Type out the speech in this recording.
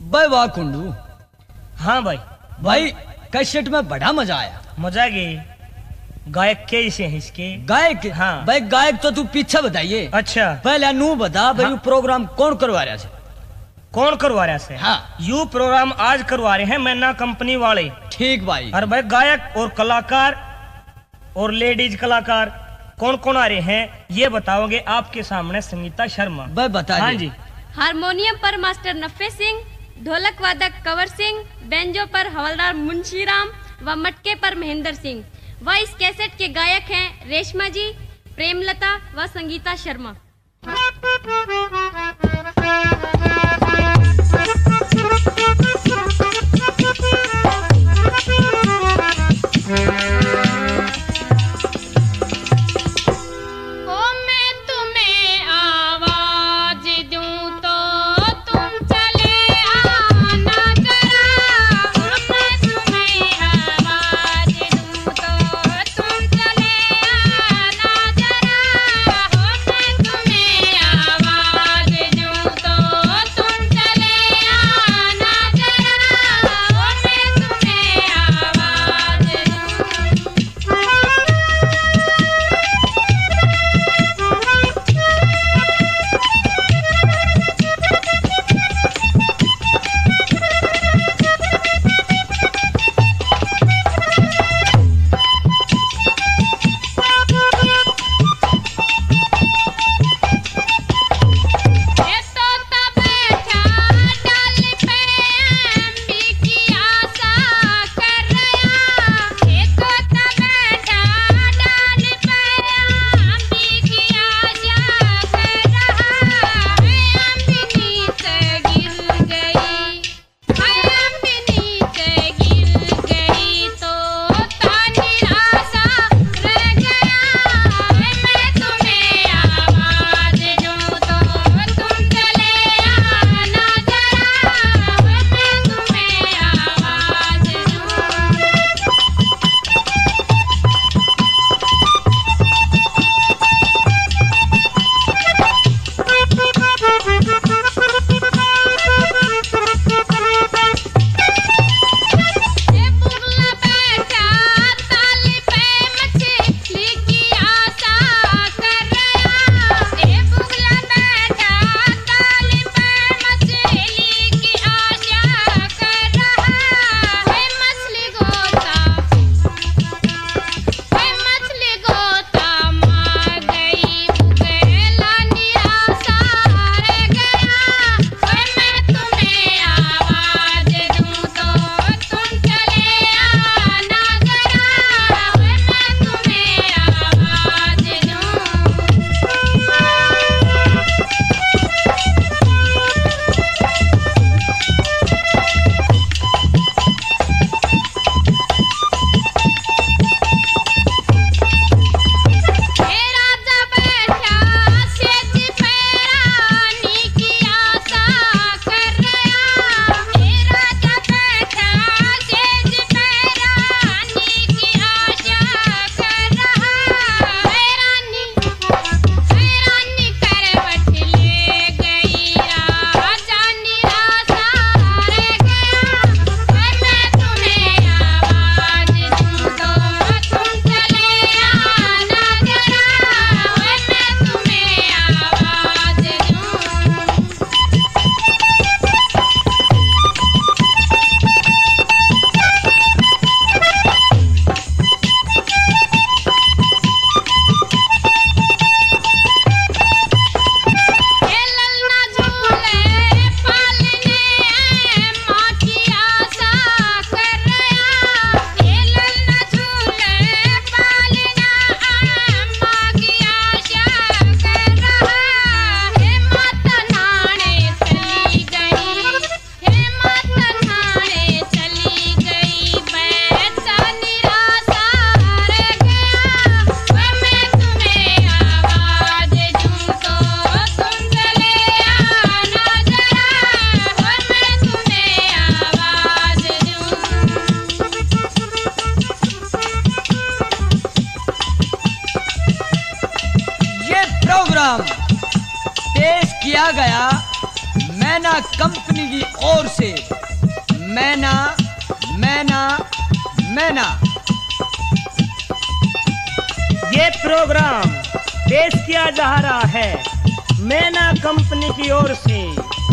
भाई वाह कुंडू। हाँ भाई। भाई कैसेट में बड़ा मजा आया। मजा गई। गायक कैसे हैं इसके? गायक? हाँ भाई गायक तो तू पीछे बताइए। अच्छा पहले नू बता भाई। हाँ। प्रोग्राम कौन करवा रहा है? कौन करवा रहा है? हाँ यू प्रोग्राम आज करवा रहे हैं मैना कंपनी वाले। ठीक भाई। और भाई गायक और कलाकार और लेडीज कलाकार कौन कौन आ रहे हैं ये बताओगे आपके सामने संगीता शर्मा। भाई बता। हाँ जी। हारमोनियम पर मास्टर नफे सिंह, ढोलक वादक कंवर सिंह, बेंजो पर हवलदार मुंशीराम व मटके पर महेंद्र सिंह। व इस कैसेट के गायक हैं रेशमा जी, प्रेमलता व संगीता शर्मा। पेश किया गया मैना कंपनी की ओर से मैना मैना मैना। ये प्रोग्राम पेश किया जा रहा है मैना कंपनी की ओर से